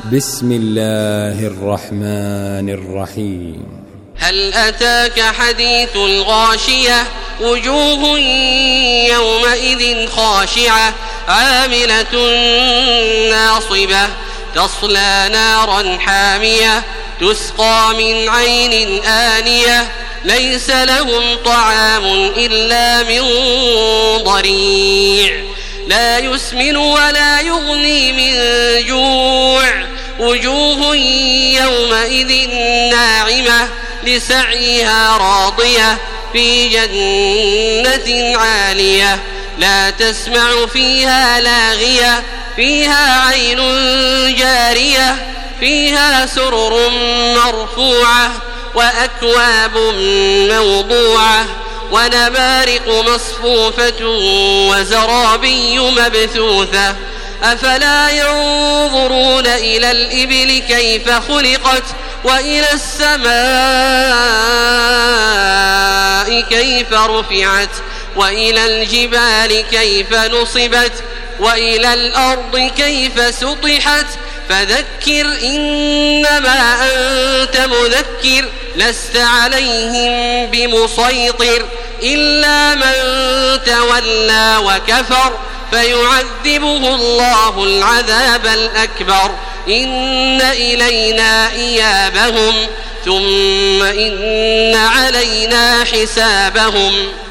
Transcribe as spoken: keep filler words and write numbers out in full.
بسم الله الرحمن الرحيم. هل أتاك حديث الغاشية وجوه يومئذ خاشعة عاملة ناصبة تصلى نارا حامية تسقى من عين آنية ليس لهم طعام إلا من ضريع لا يسمن ولا يغني من جوع وجوه يومئذ ناعمة لسعيها راضية في جنة عالية لا تسمع فيها لاغية فيها عين جارية فيها سرر مرفوعة وأكواب موضوعة ونمارق مصفوفة وزرابي مبثوثة أفلا ينظرون إلى الإبل كيف خلقت وإلى السماء كيف رفعت وإلى الجبال كيف نصبت وإلى الأرض كيف سطحت فذكر إنما أنت مذكر لست عليهم بمسيطر إلا من تولى وكفر فيعذبه الله العذاب الأكبر إن إلينا إيابهم ثم إن علينا حسابهم.